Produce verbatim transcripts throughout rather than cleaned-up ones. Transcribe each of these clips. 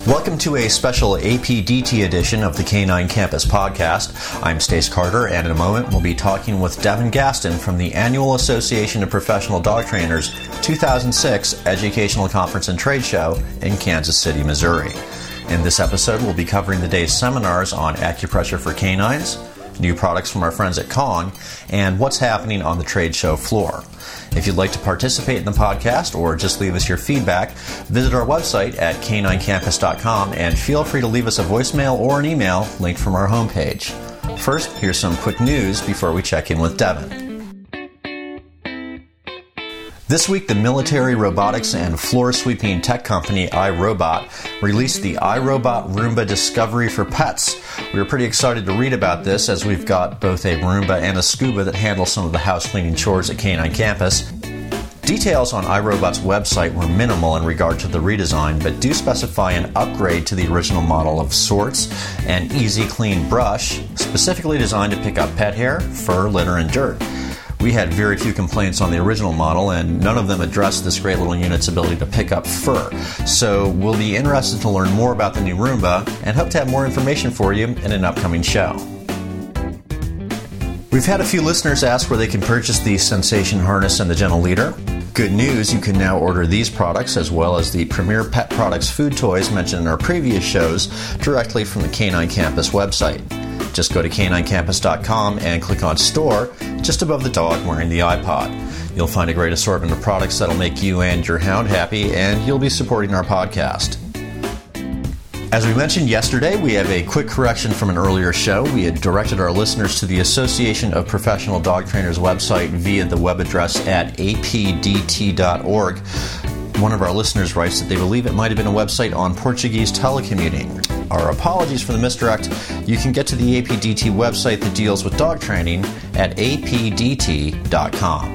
Welcome to a special A P D T edition of the Canine Campus podcast. I'm Stace Carter, and in a moment we'll be talking with Devin Gaston from the Annual Association of Professional Dog Trainers two thousand six Educational Conference and Trade Show in Kansas City, Missouri. In this episode, we'll be covering the day's seminars on acupressure for canines, new products from our friends at Kong, and what's happening on the trade show floor. If you'd like to participate in the podcast or just leave us your feedback, visit our website at canine campus dot com and feel free to leave us a voicemail or an email linked from our homepage. First, here's some quick news before we check in with Devin. This week, the military robotics and floor-sweeping tech company iRobot released the iRobot Roomba Discovery for Pets. We were pretty excited to read about this, as we've got both a Roomba and a Scuba that handle some of the house cleaning chores at Canine Campus. Details on iRobot's website were minimal in regard to the redesign, but do specify an upgrade to the original model of sorts, an easy clean brush, specifically designed to pick up pet hair, fur, litter, and dirt. We had very few complaints on the original model, and none of them addressed this great little unit's ability to pick up fur. So we'll be interested to learn more about the new Roomba and hope to have more information for you in an upcoming show. We've had a few listeners ask where they can purchase the Sensation Harness and the Gentle Leader. Good news, you can now order these products as well as the Premier Pet Products food toys mentioned in our previous shows directly from the Canine Campus website. Just go to canine campus dot com and click on Store just above the dog wearing the iPod. You'll find a great assortment of products that'll make you and your hound happy, and you'll be supporting our podcast. As we mentioned yesterday, we have a quick correction from an earlier show. We had directed our listeners to the Association of Professional Dog Trainers website via the web address at a p d t dot org. One of our listeners writes that they believe it might have been a website on Portuguese telecommuting. Our apologies for the misdirect. You can get to the A P D T website that deals with dog training at a p d t dot com.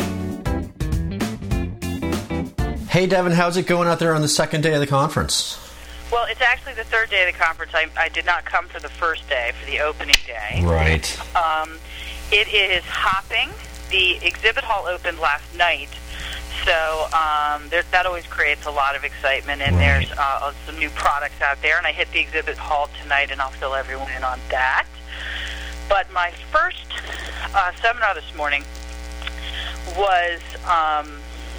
Hey, Devin, how's it going out there on the second day of the conference? Well, it's actually the third day of the conference. I, I did not come for the first day, for the opening day. Right. Um, it is hopping. The exhibit hall opened last night. So um, there, that always creates a lot of excitement, and right. there's uh, some new products out there, and I hit the exhibit hall tonight, and I'll fill everyone in on that. But my first uh, seminar this morning was um,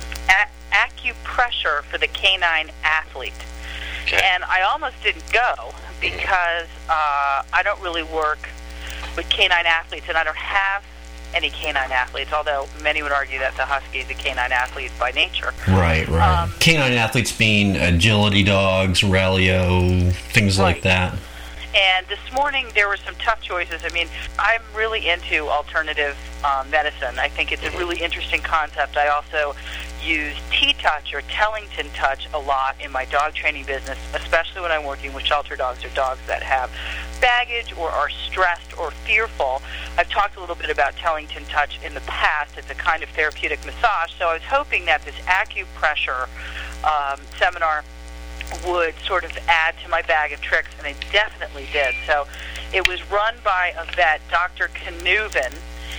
a- acupressure for the canine athlete. Okay. And I almost didn't go because uh, I don't really work with canine athletes, and I don't have any canine athletes, although many would argue that the Husky is a canine athlete by nature. Right, right. Um, canine athletes being agility dogs, rallyo, things right. like that. And this morning there were some tough choices. I mean, I'm really into alternative um, medicine. I think it's a really interesting concept. I also use T-Touch or Tellington Touch a lot in my dog training business, especially when I'm working with shelter dogs or dogs that have baggage or are stressed or fearful. I've talked a little bit about Tellington Touch in the past. It's a kind of therapeutic massage, so I was hoping that this acupressure um, seminar would sort of add to my bag of tricks, and it definitely did. So it was run by a vet, Doctor Knuven,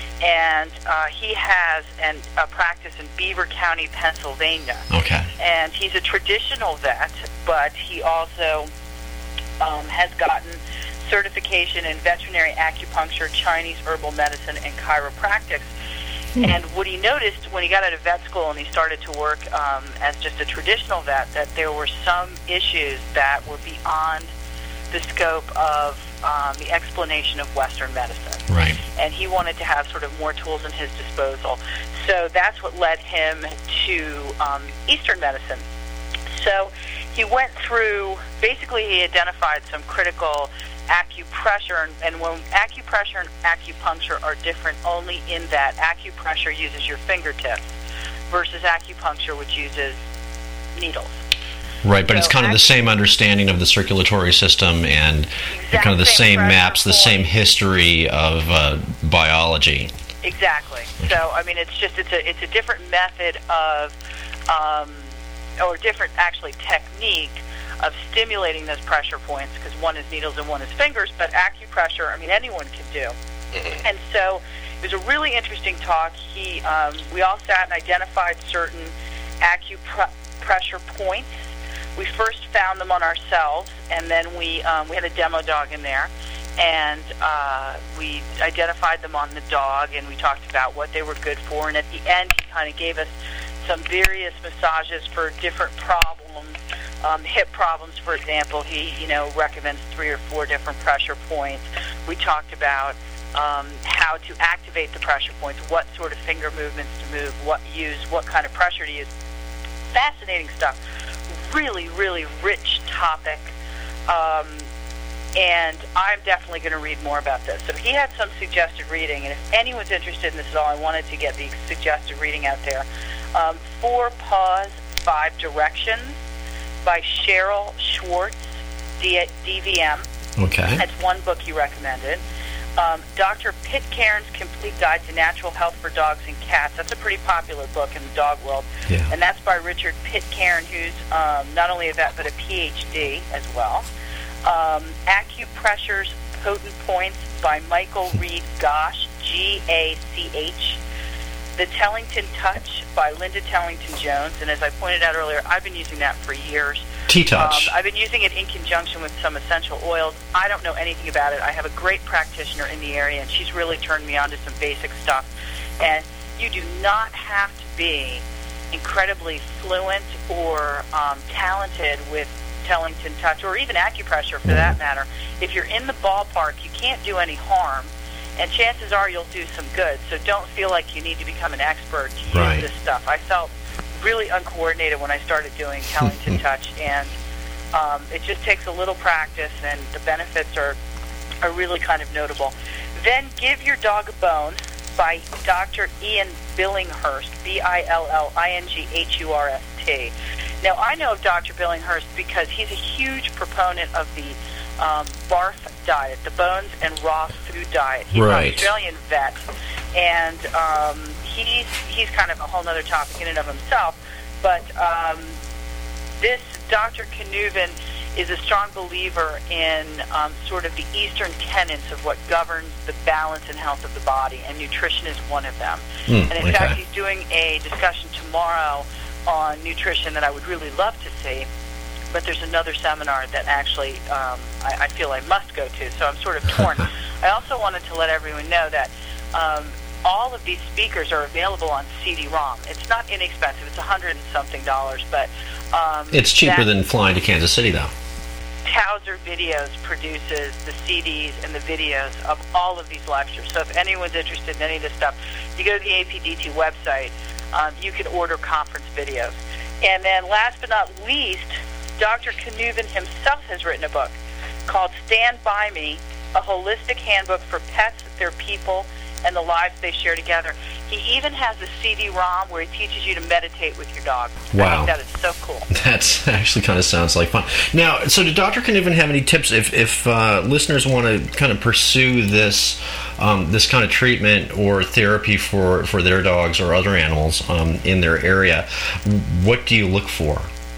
and uh, he has an, a practice in Beaver County, Pennsylvania. Okay. And he's a traditional vet, but he also um, has gotten certification in veterinary acupuncture, Chinese herbal medicine, and chiropractics. Hmm. And what he noticed when he got out of vet school and he started to work um, as just a traditional vet, that there were some issues that were beyond the scope of um, the explanation of Western medicine. Right. And he wanted to have sort of more tools at his disposal. So that's what led him to um, Eastern medicine. So he went through, basically he identified some critical acupressure, and, and when acupressure and acupuncture are different only in that acupressure uses your fingertips versus acupuncture, which uses needles. Right, but so it's kind of the same understanding of the circulatory system and kind of the same, same maps, the same history of uh, biology. Exactly. So, I mean, it's just, it's a, it's a different method of, um, or different, actually, technique of stimulating those pressure points, because one is needles and one is fingers, but acupressure, I mean, anyone can do. Mm-hmm. And so it was a really interesting talk. He, um, we all sat and identified certain acupressure points we first found them on ourselves, and then we um, we had a demo dog in there, and uh, we identified them on the dog, and we talked about what they were good for, and at the end he kind of gave us some various massages for different problems. Um, hip problems, for example, he you know recommends three or four different pressure points. We talked about um, how to activate the pressure points, what sort of finger movements to move, what use, what kind of pressure to use. Fascinating stuff. Really, really rich topic. Um, and I'm definitely going to read more about this. So he had some suggested reading, and if anyone's interested in this at all, I wanted to get the suggested reading out there. Um, Four Paws, Five Directions by Cheryl Schwartz, D V M. Okay. That's one book he recommended. Um, Doctor Pitcairn's Complete Guide to Natural Health for Dogs and Cats. That's a pretty popular book in the dog world. Yeah. And that's by Richard Pitcairn, who's um, not only a vet, but a P H D as well. Um, Acupressure's Potent Points by Michael Reed Gosh, G A C H. The Tellington Touch by Linda Tellington-Jones. And as I pointed out earlier, I've been using that for years. T-Touch. Um, I've been using it in conjunction with some essential oils. I don't know anything about it. I have a great practitioner in the area, and she's really turned me on to some basic stuff. And you do not have to be incredibly fluent or um, talented with Tellington Touch, or even acupressure for mm. that matter. If you're in the ballpark, you can't do any harm, and chances are you'll do some good. So don't feel like you need to become an expert to use right. this stuff. I felt really uncoordinated when I started doing Tellington Touch, and um, it just takes a little practice, and the benefits are are really kind of notable. Then Give Your Dog a Bone by Doctor Ian Billinghurst, B I L L I N G H U R S T. Now, I know of Doctor Billinghurst because he's a huge proponent of the um, BARF diet, the bones and raw food diet. He's right. an Australian vet, and um, he's he's kind of a whole other topic in and of himself. But um, this Doctor Knuven is a strong believer in um, sort of the Eastern tenets of what governs the balance and health of the body, and nutrition is one of them. Mm, and in okay. fact, he's doing a discussion tomorrow on nutrition that I would really love to see. But there's another seminar that actually um, I, I feel I must go to, so I'm sort of torn. I also wanted to let everyone know that um, all of these speakers are available on C D ROM. It's not inexpensive. It's a hundred and something dollars, but um, it's cheaper than flying to Kansas City, though. Towser Videos produces the C Ds and the videos of all of these lectures. So if anyone's interested in any of this stuff, you go to the A P D T website. Um, you can order conference videos. And then last but not least, Doctor Knuven himself has written a book called Stand By Me, a holistic handbook for pets, their people, and the lives they share together. He even has a C D ROM where he teaches you to meditate with your dog. Wow. I think that is so cool. That actually kind of sounds like fun. Now, so did Doctor Knuven have any tips if, if uh, listeners want to kind of pursue this um, this kind of treatment or therapy for, for their dogs or other animals um, in their area? What do you look for?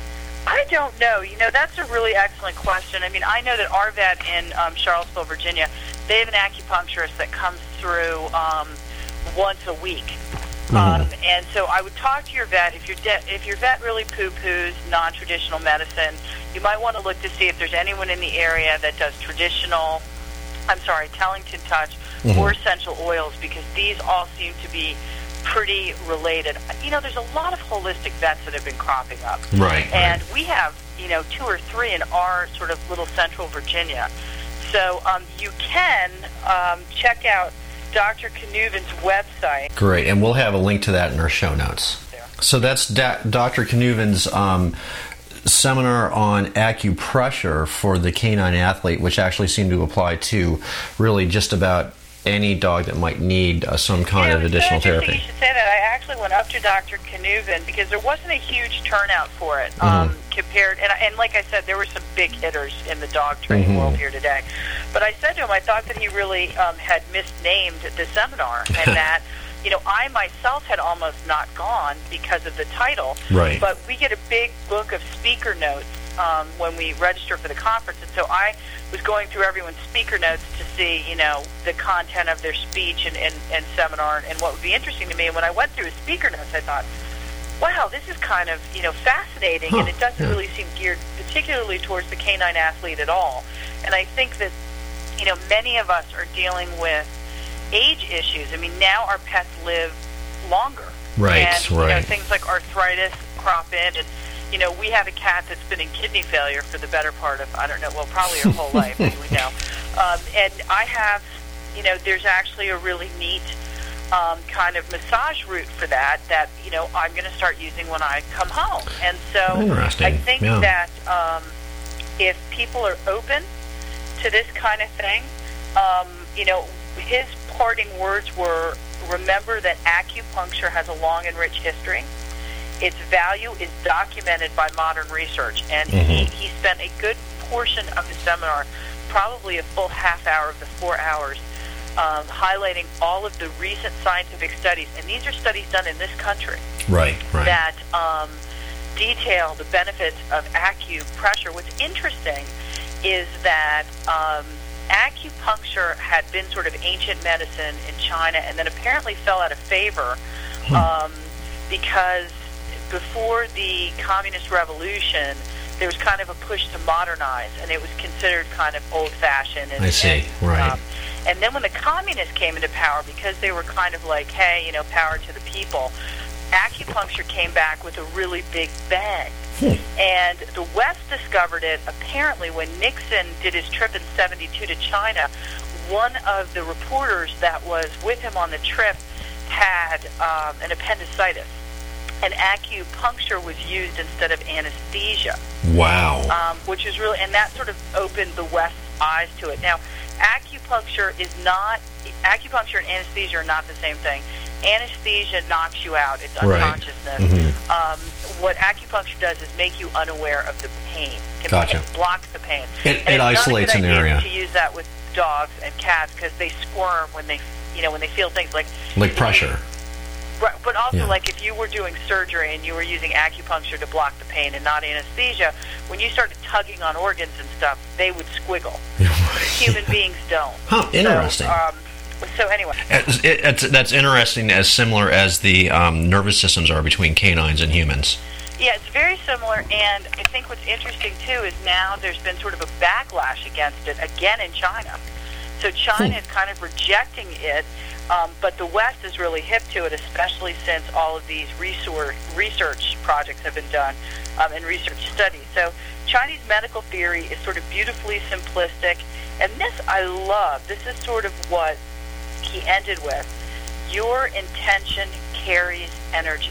I don't know. You know, that's a really excellent question. I mean, I know that our vet in um, Charlottesville, Virginia, they have an acupuncturist that comes through um, once a week. Mm-hmm. Um, and so I would talk to your vet. If your, de- if your vet really poo-poos non-traditional medicine, you might want to look to see if there's anyone in the area that does traditional, I'm sorry, Tellington Touch mm-hmm. or essential oils, because these all seem to be pretty related. You know, there's a lot of holistic vets that have been cropping up. Right. And right. we have, you know, two or three in our sort of little central Virginia. So um, you can um, check out Doctor Knuven's website. Great, and we'll have a link to that in our show notes. There. So that's da- Doctor Knuven's um, seminar on acupressure for the canine athlete, which actually seemed to apply to really just about any dog that might need uh, some kind yeah, of additional so therapy. You should say that. I actually went up to Doctor Knuven because there wasn't a huge turnout for it Mm-hmm. um, compared, and, and like I said, there were some big hitters in the dog training Mm-hmm. world here today. But I said to him, I thought that he really um, had misnamed the seminar, and that, you know, I myself had almost not gone because of the title. Right. But we get a big book of speaker notes um, when we register for the conference, and so I was going through everyone's speaker notes to see, you know, the content of their speech and, and, and seminar and what would be interesting to me. And when I went through his speaker notes, I thought, wow, this is kind of, you know, fascinating, huh, and it doesn't yeah. really seem geared particularly towards the canine athlete at all. And I think that, you know, many of us are dealing with age issues. I mean, now our pets live longer. Right, and, right. You know, things like arthritis crop in, and, you know, we have a cat that's been in kidney failure for the better part of, I don't know, well, probably her whole life, as we know. Um, and I have, you know, there's actually a really neat um, kind of massage route for that that, you know, I'm going to start using when I come home. And so Interesting. I think yeah. that um, if people are open to this kind of thing, um, you know, his parting words were, remember that acupuncture has a long and rich history. Its value is documented by modern research. And mm-hmm. he, he spent a good portion of the seminar, probably a full half hour of the four hours, um, highlighting all of the recent scientific studies. And these are studies done in this country. Right, right. That um, detail the benefits of acupressure. What's interesting is that um, acupuncture had been sort of ancient medicine in China and then apparently fell out of favor hmm. um, because before the Communist Revolution, there was kind of a push to modernize, and it was considered kind of old-fashioned. And, I see, and, right. Um, and then when the communists came into power, because they were kind of like, hey, you know, power to the people, acupuncture came back with a really big bang. Hmm. And the West discovered it apparently when Nixon did his trip in seventy-two to China. One of the reporters that was with him on the trip had um, an appendicitis, and acupuncture was used instead of anesthesia. Wow. Um, which is really, and that sort of opened the West's eyes to it. Now, acupuncture is not, acupuncture and anesthesia are not the same thing. Anesthesia knocks you out. It's unconsciousness. Right. Mm-hmm. Um, what acupuncture does is make you unaware of the pain. It, gotcha. It blocks the pain. It, and it isolates an an area. To use that with dogs and cats because they squirm when they, you know, when they feel things like like pressure. Right, but also, yeah. like, if you were doing surgery and you were using acupuncture to block the pain and not anesthesia, when you started tugging on organs and stuff, they would squiggle. Human beings don't. Huh, interesting. So, um, so anyway. It's, it, it's, that's interesting, as similar as the um, nervous systems are between canines and humans. Yeah, it's very similar, and I think what's interesting, too, is now there's been sort of a backlash against it, again in China. So China hmm. is kind of rejecting it, um, but the West is really hip to it, especially since all of these research, research projects have been done um, and research studies. So Chinese medical theory is sort of beautifully simplistic, and this I love. This is sort of what he ended with. Your intention carries energy.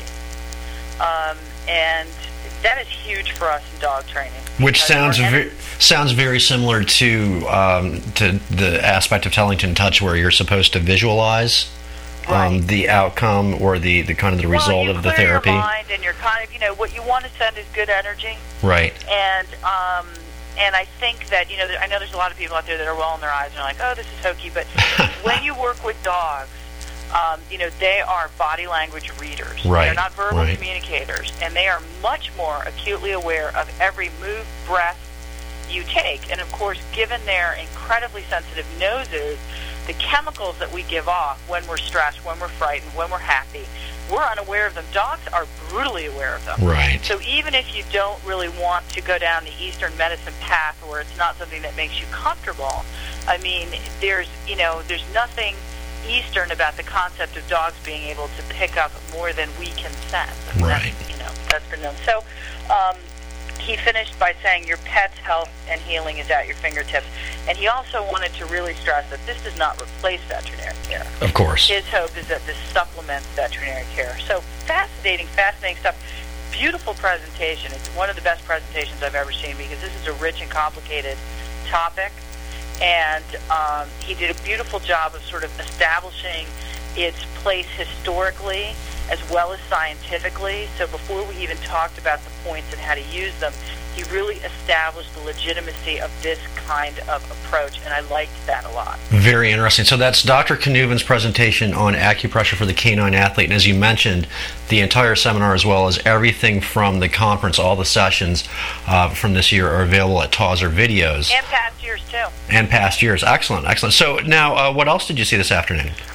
Um, and that is huge for us in dog training. Which sounds very, sounds very similar to um, to the aspect of Tellington Touch, where you're supposed to visualize right. um, the outcome or the, the kind of the well, result you of the clear therapy. Your mind and you're kind of, you know, what you want to send is good energy. Right. And um, and I think that, you know, I know there's a lot of people out there that are rolling their eyes and are like, oh, this is hokey. But when you work with dogs, Um, you know, they are body language readers. Right, They're not verbal right. communicators, and they are much more acutely aware of every move, breath you take. And, of course, given their incredibly sensitive noses, the chemicals that we give off when we're stressed, when we're frightened, when we're happy, we're unaware of them. Dogs are brutally aware of them. Right. So even if you don't really want to go down the Eastern medicine path or it's not something that makes you comfortable, I mean, there's, you know, there's nothing Eastern about the concept of dogs being able to pick up more than we can sense. I mean, right. That's, you know, that's been known. So um, he finished by saying your pet's health and healing is at your fingertips. And he also wanted to really stress that this does not replace veterinary care. Of course. His hope is that this supplements veterinary care. So fascinating, fascinating stuff. Beautiful presentation. It's one of the best presentations I've ever seen because this is a rich and complicated topic. And um, he did a beautiful job of sort of establishing its place historically as well as scientifically. So before we even talked about the points and how to use them, he really established the legitimacy of this kind of approach, and I liked that a lot. Very interesting. So that's Doctor Knueven's presentation on acupressure for the canine athlete. And as you mentioned, the entire seminar as well as everything from the conference, all the sessions uh, from this year are available at Tauser Videos. And past years, too. And past years. Excellent, excellent. So now, uh, what else did you see this afternoon? Um,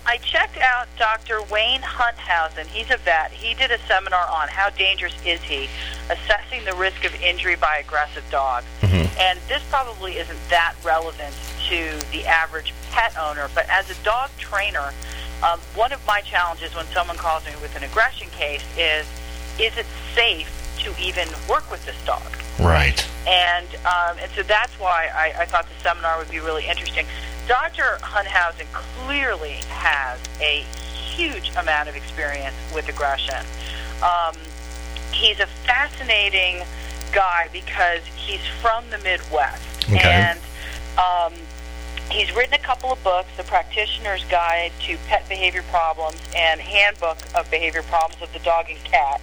I checked out Doctor Wayne Hunthausen. He's a vet. He did a seminar on how dangerous is he, assessing the risk of injury by aggressive dogs. Mm-hmm. And this probably isn't that relevant to the average pet owner, but as a dog trainer, um, one of my challenges when someone calls me with an aggression case is, is it safe to even work with this dog? Right. And um, and so that's why I, I thought the seminar would be really interesting. Doctor Hunthausen clearly has a huge amount of experience with aggression. Um, he's a fascinating guy because he's from the Midwest. Okay. And um, he's written a couple of books, The Practitioner's Guide to Pet Behavior Problems and Handbook of Behavior Problems of the Dog and Cat.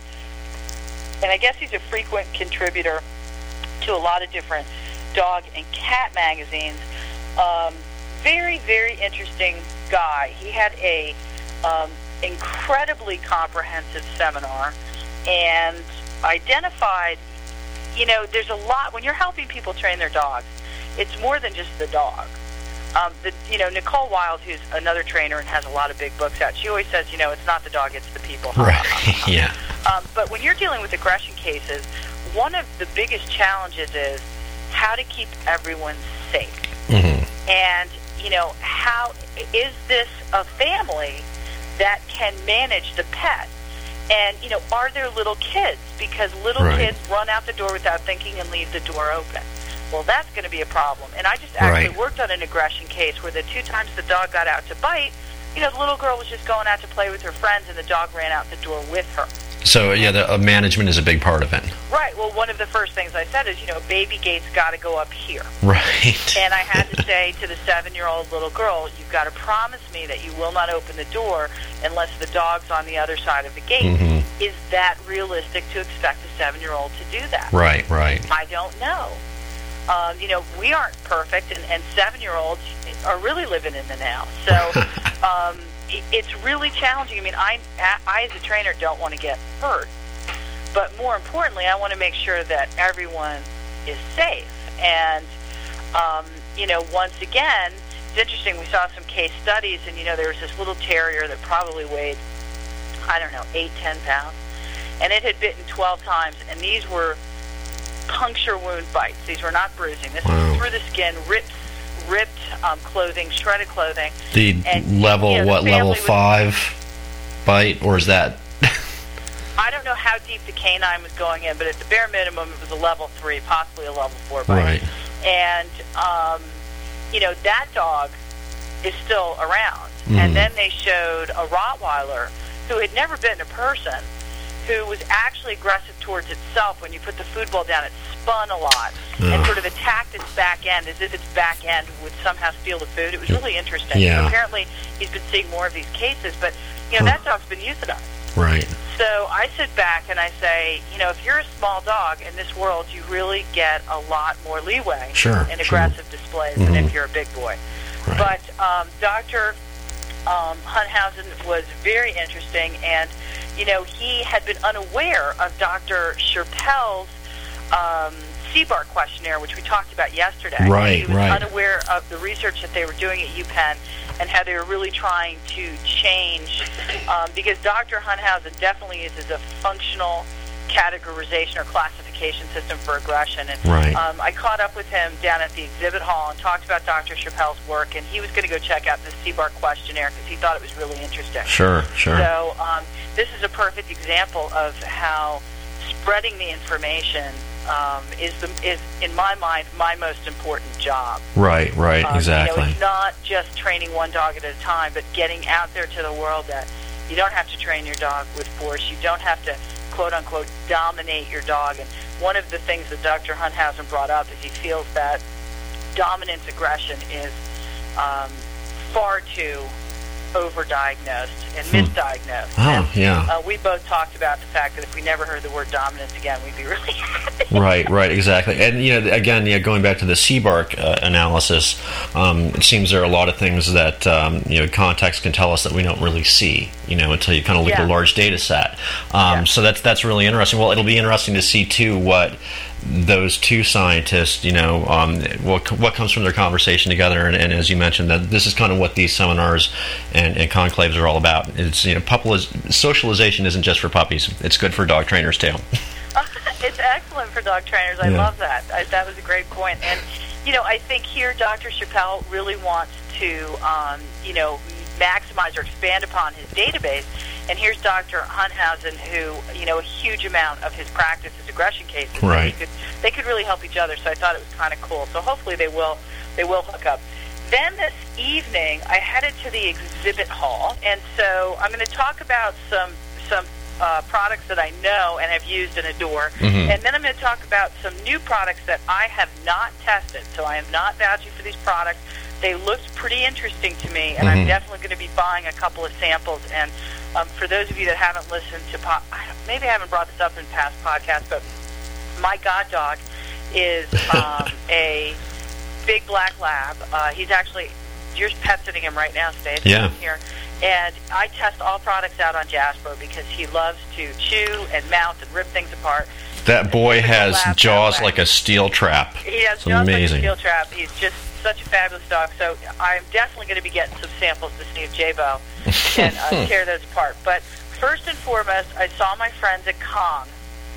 And I guess he's a frequent contributor to a lot of different dog and cat magazines. Um, very, very interesting guy. He had a um, incredibly comprehensive seminar and identified, you know, there's a lot, when you're helping people train their dogs, it's more than just the dog. Um, the, you know, Nicole Wild, who's another trainer and has a lot of big books out, she always says, you know, it's not the dog, it's the people. Right, yeah. Um, but when you're dealing with aggression cases, one of the biggest challenges is how to keep everyone safe. Mm-hmm. And, you know, how is this a family that can manage the pet? And, you know, are there little kids? Because little right. kids run out the door without thinking and leave the door open. Well, that's going to be a problem. And I just actually right. worked on an aggression case where the two times the dog got out to bite, you know, the little girl was just going out to play with her friends, and the dog ran out the door with her. So, yeah, the uh, management is a big part of it. Right. Well, one of the first things I said is, you know, baby gate's got to go up here. Right. And I had to say to the seven-year-old little girl, you've got to promise me that you will not open the door unless the dog's on the other side of the gate. Mm-hmm. Is that realistic to expect a seven-year-old to do that? Right, right. I don't know. Um, you know, we aren't perfect, and, and seven-year-olds are really living in the now. So um, it, it's really challenging. I mean, I, I, as a trainer, don't want to get hurt. But more importantly, I want to make sure that everyone is safe. And, um, you know, once again, it's interesting. We saw some case studies, and, you know, there was this little terrier that probably weighed, I don't know, eight, ten pounds. And it had bitten twelve times, and these were puncture wound bites. These were not bruising. This wow. was through the skin, ripped, ripped um, clothing, shredded clothing. The and, level, you know, the what, level was, five bite, or is that? I don't know how deep the canine was going in, but at the bare minimum, it was a level three, possibly a level four bite. Right. And, um, you know, that dog is still around. Mm. And then they showed a Rottweiler who had never bitten a person, who was actually aggressive towards itself. When you put the food bowl down, it spun a lot oh. and sort of attacked its back end as if its back end would somehow steal the food. It was really interesting. Yeah. So apparently, he's been seeing more of these cases, but, you know, huh. that dog's been euthanized. Right. So I sit back and I say, you know, if you're a small dog in this world, you really get a lot more leeway sure, in sure. aggressive displays mm-hmm. than if you're a big boy. Right. But um, Doctor Um, Hunthausen was very interesting, and, you know, he had been unaware of Doctor Sherpell's um, C B A R questionnaire, which we talked about yesterday. Right, he was right. unaware of the research that they were doing at UPenn and how they were really trying to change, um, because Doctor Hunthausen definitely uses a functional categorization or classification system for aggression. And right. um, I caught up with him down at the exhibit hall and talked about Doctor Sherpell's work, and he was going to go check out the C B A R questionnaire because he thought it was really interesting. Sure, sure. So um, this is a perfect example of how spreading the information um, is, the, is, in my mind, my most important job. Right, right, um, exactly. You know, it's not just training one dog at a time, but getting out there to the world that you don't have to train your dog with force. You don't have to, quote-unquote, dominate your dog. And one of the things that Doctor Hunthausen brought up is he feels that dominance aggression is um, far too overdiagnosed and hmm. misdiagnosed. Oh, and, yeah. Uh, we both talked about the fact that if we never heard the word dominance again, we'd be really happy. Right, right, exactly. And, you know, again, yeah, going back to the C B A R uh, analysis, um, it seems there are a lot of things that, um, you know, context can tell us that we don't really see, you know, until you kind of look yeah. at a large data set. Um, yeah. So that's, that's really interesting. Well, it'll be interesting to see, too, what those two scientists, you know, um, what what comes from their conversation together, and, and as you mentioned, that this is kind of what these seminars and, and conclaves are all about. It's, you know, pupiliz- socialization isn't just for puppies; it's good for dog trainers too. It's excellent for dog trainers. I yeah. love that. I, that was a great point. And you know, I think here Doctor Chappell really wants to, um, you know, maximize or expand upon his database. And here's Doctor Hunthausen, who, you know, a huge amount of his practice is aggression cases. Right. So could, they could really help each other. So I thought it was kind of cool. So hopefully they will, they will hook up. Then this evening, I headed to the exhibit hall, and so I'm going to talk about some some uh, products that I know and have used and adore, mm-hmm. and then I'm going to talk about some new products that I have not tested. So I am not vouching for these products. They looked pretty interesting to me, and mm-hmm. I'm definitely going to be buying a couple of samples. And um, for those of you that haven't listened to, po- maybe I haven't brought this up in past podcasts, but my god dog is um, a big black lab. Uh, he's actually, you're pet sitting him right now, Stacey. Yeah. Here. And I test all products out on Jasper because he loves to chew and mount and rip things apart. That boy has jaws like a steel trap. He has it's jaws amazing. like a steel trap. He's just such a fabulous dog. So I'm definitely going to be getting some samples to see if J-Bo can uh, tear those apart. But first and foremost, I saw my friends at Kong.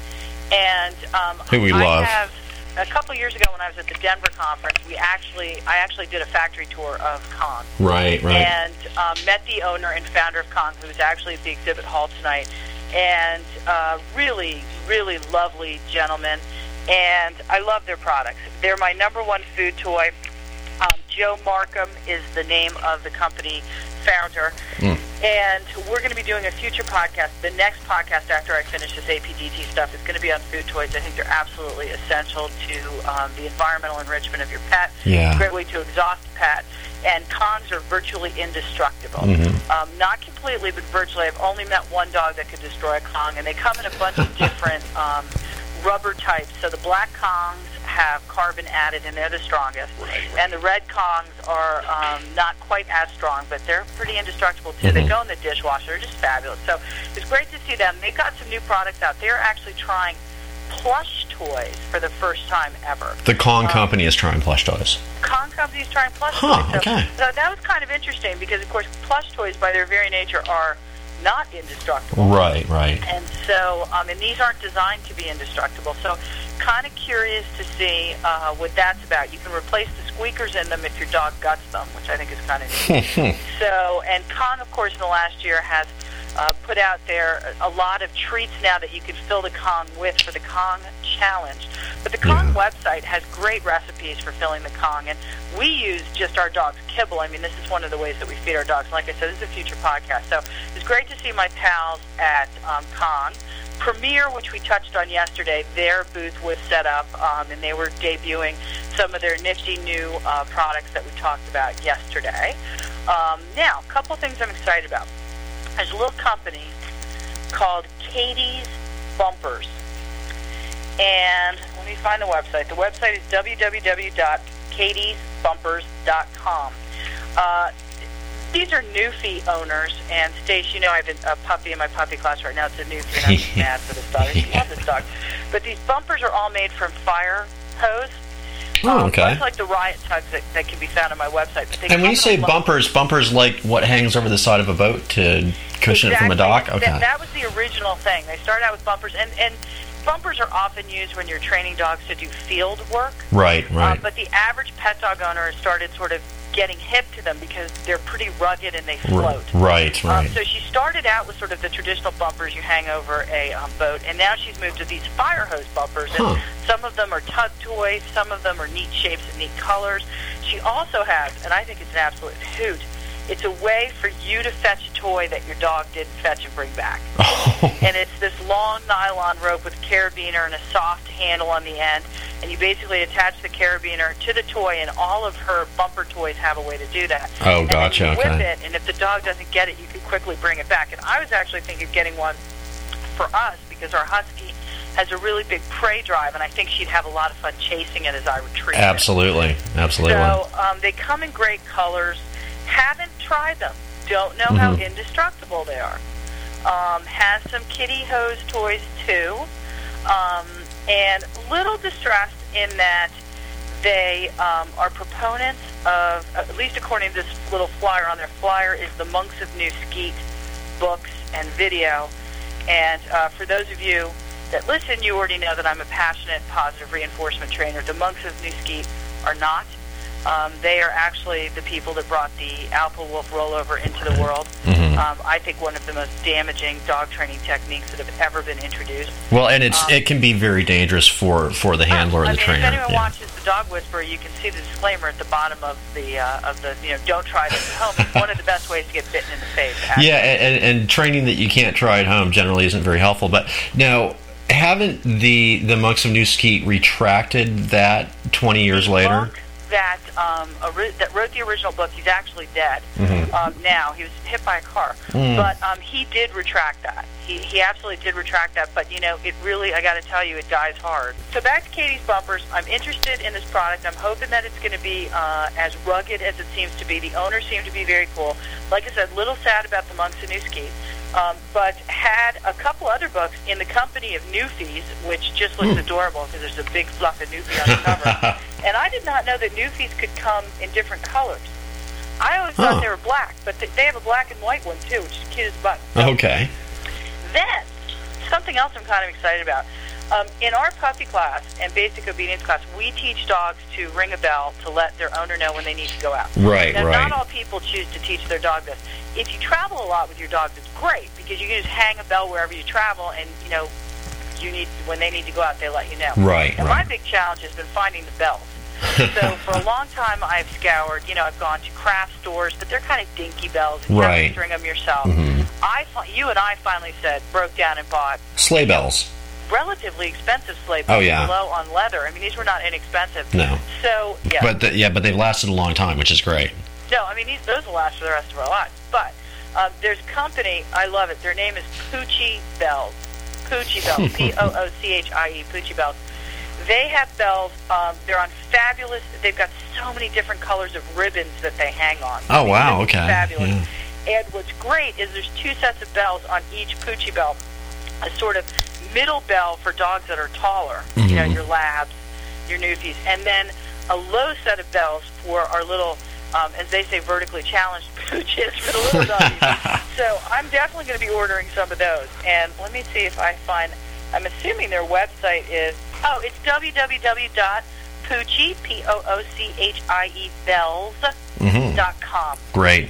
And um, who we I love. have, a couple years ago when I was at the Denver conference, we actually, I actually did a factory tour of Kong. Right, right. And um, met the owner and founder of Kong, who's actually at the exhibit hall tonight. And uh, really, really lovely gentleman. And I love their products. They're my number one food toy. Um, Joe Markham is the name of the company founder. Mm. And we're going to be doing a future podcast. The next podcast after I finish this A P D T stuff is going to be on food toys. I think they're absolutely essential to um, the environmental enrichment of your pet. Yeah. Great way to exhaust the pet. And Kongs are virtually indestructible. Mm-hmm. Um, not completely, but virtually. I've only met one dog that could destroy a Kong, and they come in a bunch of different um, rubber types. So the black Kongs have carbon added, and they're the strongest. Right, right. And the red Kongs are um, not quite as strong, but they're pretty indestructible, too. Mm-hmm. They go in the dishwasher. They're just fabulous. So it's great to see them. They got some new products out. They're actually trying plush toys for the first time ever. The Kong um, company is trying plush toys. Kong company is trying plush huh, toys. So, okay. so that was kind of interesting because, of course, plush toys, by their very nature, are not indestructible. Right, right. And so, um, and these aren't designed to be indestructible. So, kind of curious to see uh, what that's about. You can replace the squeakers in them if your dog guts them, which I think is kind of neat. So, and Kong, of course, in the last year has uh, put out there a lot of treats now that you can fill the Kong with for the Kong Challenge. But the Kong yeah. website has great recipes for filling the Kong, and we use just our dog's kibble. I mean, this is one of the ways that we feed our dogs. And like I said, this is a future podcast. So it's great to see my pals at um, Kong. Premier, which we touched on yesterday, their booth was set up, um, and they were debuting some of their nifty new uh, products that we talked about yesterday. Um, now, a couple things I'm excited about. There's a little company called Katie's Bumpers. And let me find the website. The website is w w w dot katies bumpers dot com. Uh, these are Newfie owners, and Stace, you know I have a puppy in my puppy class right now. It's a Newfie, and I'm just mad for this dog. I love this dog. But these bumpers are all made from fire hose. Oh, okay. Um, much like the Riot tugs that, that can be found on my website. But they and when you say lo- bumpers, bumpers like what hangs over the side of a boat to cushion exactly. it from a dock? Okay. That, that was the original thing. They started out with bumpers, and, and bumpers are often used when you're training dogs to do field work. Right, right. Um, but the average pet dog owner started sort of getting hip to them because they're pretty rugged and they float. Right, right. Um, so she started out with sort of the traditional bumpers you hang over a um, boat, and now she's moved to these fire hose bumpers. And huh. some of them are tug toys, some of them are neat shapes and neat colors. She also has, and I think it's an absolute hoot, it's a way for you to fetch a toy that your dog didn't fetch and bring back. And it's this long nylon rope with a carabiner and a soft handle on the end. And you basically attach the carabiner to the toy, and all of her bumper toys have a way to do that. Oh, and gotcha. Then you whip okay. it, and if the dog doesn't get it, you can quickly bring it back. And I was actually thinking of getting one for us because our husky has a really big prey drive, and I think she'd have a lot of fun chasing it as I retrieve Absolutely. it. Absolutely. So um, they come in great colors. Haven't tried them. Don't know mm-hmm. how indestructible they are. Um, has some kitty hose toys, too. Um, and a little distressed in that they um, are proponents of, at least according to this little flyer on their flyer, is the Monks of New Skeet books and video. And uh, for those of you that listen, you already know that I'm a passionate positive reinforcement trainer. The Monks of New Skeet are not. Um, they are actually the people that brought the Alpha Wolf rollover into the world. Mm-hmm. Um, I think one of the most damaging dog training techniques that have ever been introduced. Well, and it's um, it can be very dangerous for, for the handler or the I mean, trainer. If anyone yeah. watches The Dog Whisperer, you can see the disclaimer at the bottom of the uh, of the you know don't try this at home. It's one of the best ways to get bitten in the face. Actually. Yeah, and, and training that you can't try at home generally isn't very helpful. But now, haven't the the Monks of New Skeet retracted that twenty years the later? Monk that um, that wrote the original book, he's actually dead mm-hmm. um, now. He was hit by a car. Mm. But um, he did retract that. He he absolutely did retract that. But, you know, it really, I got to tell you, it dies hard. So back to Katie's Bumpers. I'm interested in this product. I'm hoping that it's going to be uh, as rugged as it seems to be. The owners seem to be very cool. Like I said, a little sad about the Monks of New Skeet. Um, but had a couple other books in the company of Newfies, which just looks mm. adorable because there's a big fluff of Newfie on the cover. And I did not know that Newfies could come in different colors. I always thought oh. they were black, but they have a black and white one too, which is cute as butt. So okay. Then, something else I'm kind of excited about. Um, in our puppy class and basic obedience class, we teach dogs to ring a bell to let their owner know when they need to go out. Right, now, right. Not all people choose to teach their dog this. If you travel a lot with your dog, it's great because you can just hang a bell wherever you travel, and you know, you need when they need to go out, they let you know. Right, and right. my big challenge has been finding the bells. So for a long time, I've scoured. You know, I've gone to craft stores, but they're kind of dinky bells. You right. have to string them yourself. Mm-hmm. I, you and I finally said, broke down and bought sleigh bells. Relatively expensive sleigh bells. Oh yeah. Low on leather. I mean, these were not inexpensive. No. So yeah. But the, yeah, but they've lasted a long time, which is great. No, I mean these those will last for the rest of our lives. But um, there's a company, I love it. Their name is Poochie Bells. Poochie Bells. P O O C H I E. Poochie Bells. They have bells. Um, they're on fabulous. They've got so many different colors of ribbons that they hang on. Oh I mean, wow! Okay. Fabulous. Yeah. And what's great is there's two sets of bells on each Poochie bell. A sort of middle bell for dogs that are taller, mm-hmm. you know, your labs, your Newfies, and then a low set of bells for our little, um, as they say, vertically challenged pooches for the little doggies. So I'm definitely going to be ordering some of those. And let me see if I find, I'm assuming their website is, oh, it's w w w dot poochie, P O O C H I E, bells dot com. Mm-hmm. Great.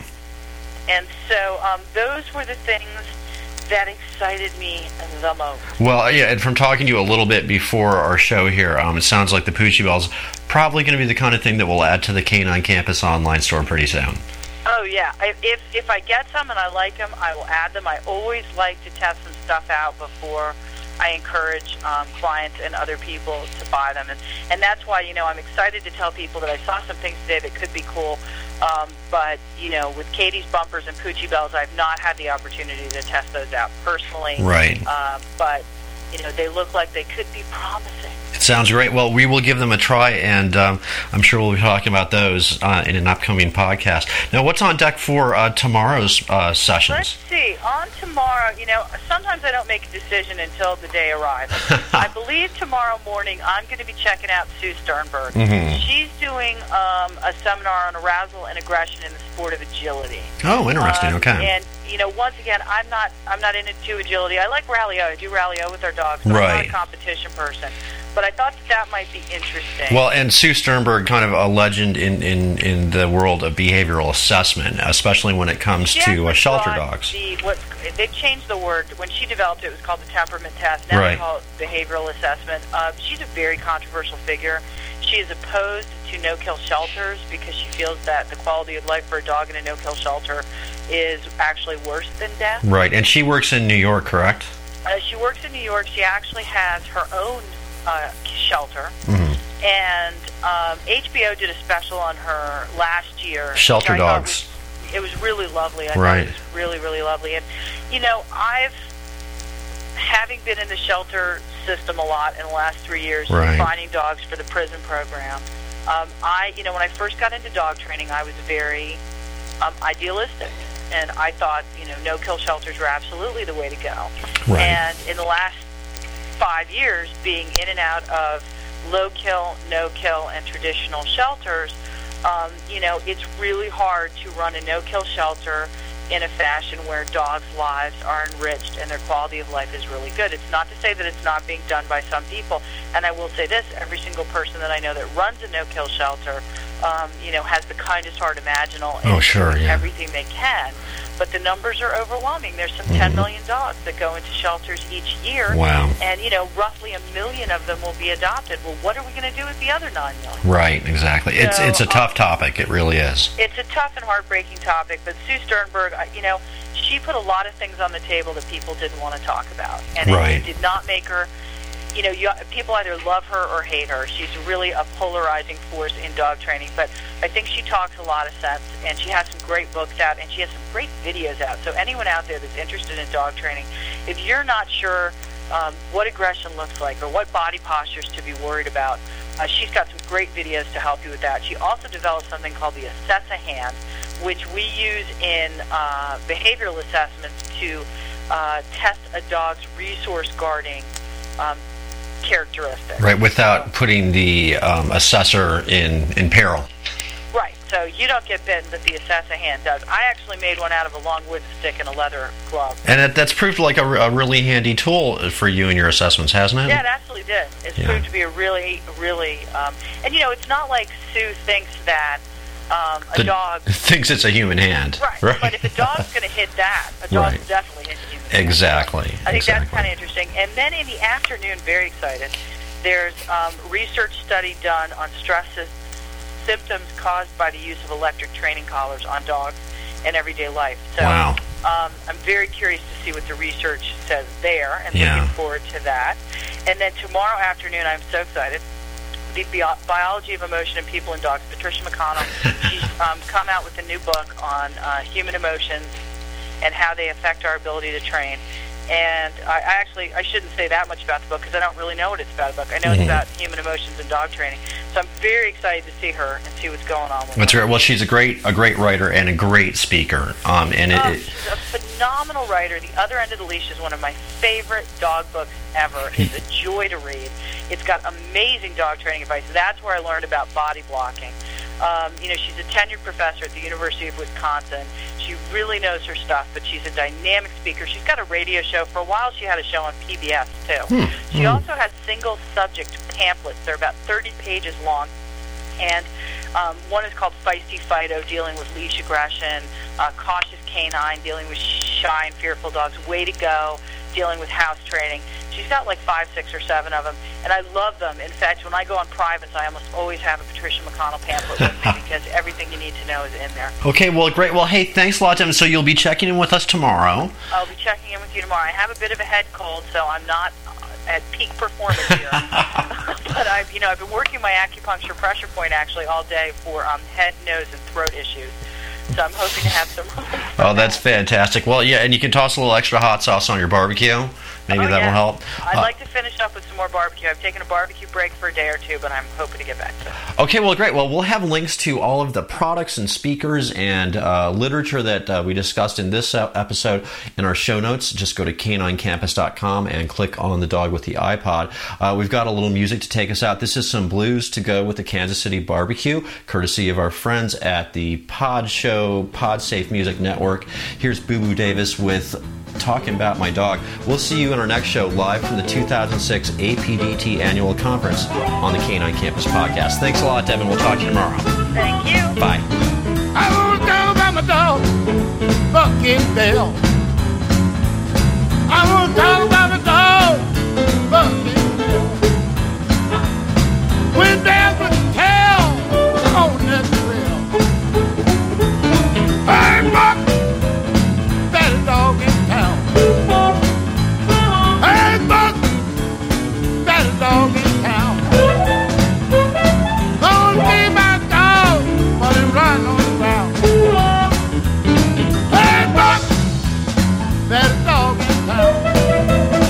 And so um, those were the things that excited me the most. Well, yeah, and from talking to you a little bit before our show here, um, it sounds like the Poochie Bells probably going to be the kind of thing that we'll add to the Canine Campus online store pretty soon. Oh, yeah. If if I get some and I like them, I will add them. I always like to test some stuff out before I encourage um, clients and other people to buy them. And, and that's why, you know, I'm excited to tell people that I saw some things today that could be cool. Um, but, you know, with Katie's Bumpers and Poochie Bells, I've not had the opportunity to test those out personally. Right. Uh, but, you know, they look like they could be promising. It sounds great. Well, we will give them a try, and um, I'm sure we'll be talking about those uh, in an upcoming podcast. Now, what's on deck for uh, tomorrow's uh, sessions? Let's see. On tomorrow, you know, sometimes I don't make a decision until the day arrives. I believe tomorrow morning I'm going to be checking out Sue Sternberg. Mm-hmm. She's doing um, a seminar on arousal and aggression in the sport of agility. Oh, interesting. Um, okay. And, you know, once again, I'm not I'm not into agility. I like Rally-O. I do Rally-O with our dogs. Right. I'm not a competition person. But I thought that, that might be interesting. Well, and Sue Sternberg, kind of a legend in, in, in the world of behavioral assessment, especially when it comes she to uh, shelter brought dogs. The, what, they changed the word. When she developed it, it was called the temperament test. Now right. they call it behavioral assessment. Uh, she's a very controversial figure. She is opposed to no-kill shelters because she feels that the quality of life for a dog in a no-kill shelter is actually worse than death. Right, and she works in New York, correct? Uh, she works in New York. She actually has her own uh, shelter. Mm-hmm. And um, H B O did a special on her last year. Shelter dogs. Was, it was really lovely. I right. thought it was really, really lovely. And, you know, I've, having been in the shelter system a lot in the last three years, right. finding dogs for the prison program, um, I, you know, when I first got into dog training, I was very um, idealistic. And I thought, you know, no-kill shelters were absolutely the way to go. Right. And in the last five years being in and out of low-kill, no-kill, and traditional shelters, um, you know, it's really hard to run a no-kill shelter in a fashion where dogs' lives are enriched and their quality of life is really good. It's not to say that it's not being done by some people, and I will say this, every single person that I know that runs a no-kill shelter, um, you know, has the kindest heart imaginable and oh, sure, doing yeah. everything they can. But the numbers are overwhelming. There's some mm-hmm. ten million dogs that go into shelters each year. Wow. And, you know, roughly a million of them will be adopted. Well, what are we going to do with the other nine million? Right, exactly. So, it's it's a tough um, topic. It really is. It's a tough and heartbreaking topic. But Sue Sternberg, you know, she put a lot of things on the table that people didn't want to talk about. And right. it, it did not make her... You know, you, people either love her or hate her. She's really a polarizing force in dog training. But I think she talks a lot of sense, and she has some great books out, and she has some great videos out. So anyone out there that's interested in dog training, if you're not sure um, what aggression looks like or what body postures to be worried about, uh, she's got some great videos to help you with that. She also developed something called the Assess-A-Hand, which we use in uh, behavioral assessments to uh, test a dog's resource guarding um, characteristics. Right, without putting the um, assessor in, in peril. Right, so you don't get bitten, but the Assess-A-Hand does. I actually made one out of a long wooden stick and a leather glove. And it, that's proved like a, a really handy tool for you in your assessments, hasn't it? Yeah, it absolutely did. It's yeah. proved to be a really, really... Um, and, you know, it's not like Sue thinks that um, a the, dog... thinks it's a human hand. Right, right. But if a dog's going to hit that, a dog's right. definitely hit a human hand. Exactly. I think exactly. that's kind of interesting. And then in the afternoon, very excited, there's um, research study done on stress symptoms caused by the use of electric training collars on dogs in everyday life. So wow. um, I'm very curious to see what the research says there, and yeah. looking forward to that. And then tomorrow afternoon, I'm so excited. The Bi- Biology of Emotion in People and Dogs. Patricia McConnell, she's um, come out with a new book on uh, human emotions and how they affect our ability to train. And I, I actually, I shouldn't say that much about the book because I don't really know what it's about. The book. I know mm-hmm. it's about human emotions and dog training. So I'm very excited to see her and see what's going on with That's her. right. Well, she's a great, a great writer and a great speaker. Um, and it, oh, it, she's a phenomenal writer. The Other End of the Leash is one of my favorite dog books ever. It's a joy to read. It's got amazing dog training advice. That's where I learned about body blocking. Um, you know, she's a tenured professor at the University of Wisconsin. She really knows her stuff, but she's a dynamic speaker. She's got a radio show. For a while, she had a show on P B S, too. Hmm. She hmm. also has single-subject pamphlets. They're about thirty pages long. And um, one is called Feisty Fido, dealing with leash aggression, uh, Cautious Canine, dealing with shy and fearful dogs, Way to Go, dealing with house training. She's got like five, six, or seven of them, and I love them. In fact, when I go on privates, I almost always have a Patricia McConnell pamphlet with me because everything you need to know is in there. Okay, well, great. Well, hey, thanks a lot, Tim. So you'll be checking in with us tomorrow. I'll be checking in with you tomorrow. I have a bit of a head cold, so I'm not at peak performance here. But I've, you know, I've been working my acupuncture pressure point actually all day for um, head, nose, and throat issues. So I'm hoping to have some. Oh, that's fantastic. Well, yeah, and you can toss a little extra hot sauce on your barbecue. Maybe oh, that yeah. will help. I'd uh, like to finish up with some more barbecue. I've taken a barbecue break for a day or two, but I'm hoping to get back to it. Okay, well, great. Well, we'll have links to all of the products and speakers and uh, literature that uh, we discussed in this episode in our show notes. Just go to canine campus dot com and click on the dog with the iPod. Uh, we've got a little music to take us out. This is some blues to go with the Kansas City Barbecue, courtesy of our friends at the Pod Show, PodSafe Music Network. Here's Boo Boo Davis with Talking About My Dog. We'll see you in our next show live from the two thousand six A P D T Annual Conference on the Canine Campus Podcast. Thanks a lot, Devin. We'll talk to you tomorrow. Thank you. Bye. I want to talk about my dog, Bucky Bell. I want to talk about my dog, Bucky Bell. When there's a tail on that trail, hey, Buck, that dog in town. Hey, Buck, that dog in town. Don't be my dog, but him run on the ground. Hey, Buck, that dog in town.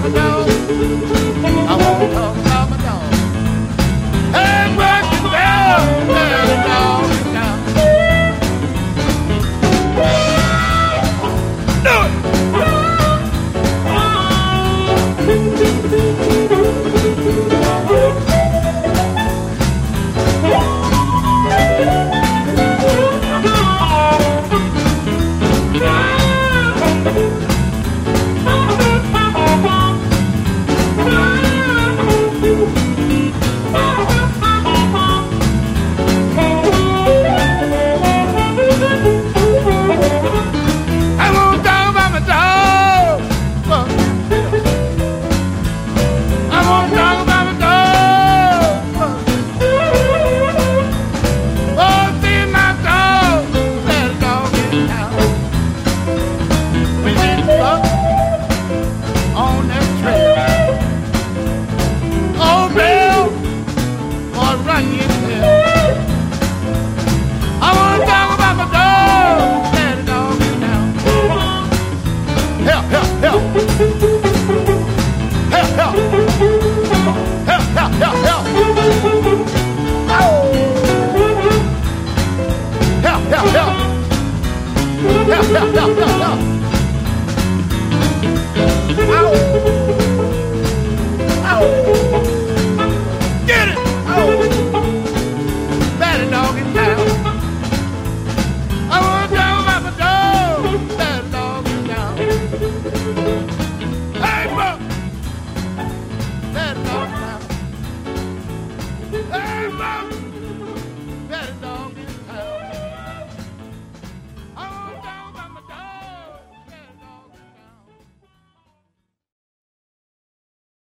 my dog. I wanna talk about my dog. Hey, working bell, let the dog down. Do it.